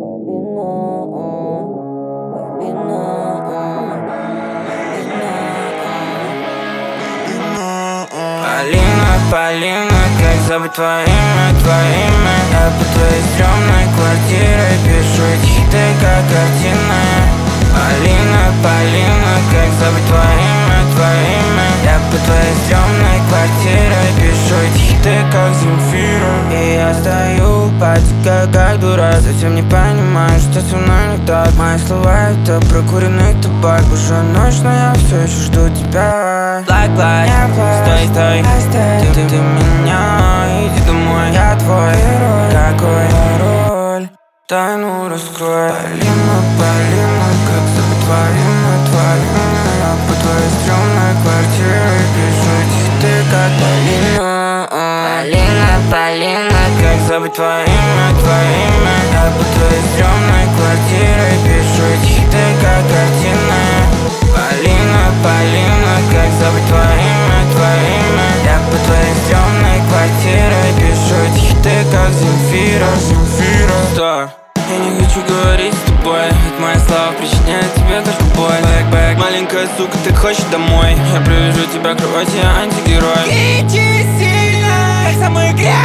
Полина, Полина, как забыть твое имя? Я по твоей стрёмной квартире пишу хиты, как картина. Полина, Полина, как забыть твое имя? Я по твоей стрёмной квартире пишу хиты, как Земфира. И я стою, потекаю как дурак, совсем не понимаю, что со мной не так. Мои слова это прокуренный табак. Уже ночь, но я все еще жду тебя. Like, стой, ты меня, иди домой, я твой герой. Какой роль, тайну раскрой. Полина, Полина, как забыть твое имя? Я по твоей стрёмной квартире пишу хиты, как Полина. Полина, Полина, как забыть твое имя? Я по твоей стрёмной квартире пишу хиты, как картина. Полина, Полина, как забыть твое имя? Я по твоей стрёмной квартире пишу хиты, как Земфира. Что? Я не хочу говорить с тобой, ведь мои слова причиняют тебе только боль. Бэк, маленькая сука, ты хочешь домой? Я привяжу тебя к кровати, я антигерой. Кричи сильно, как самый грязный.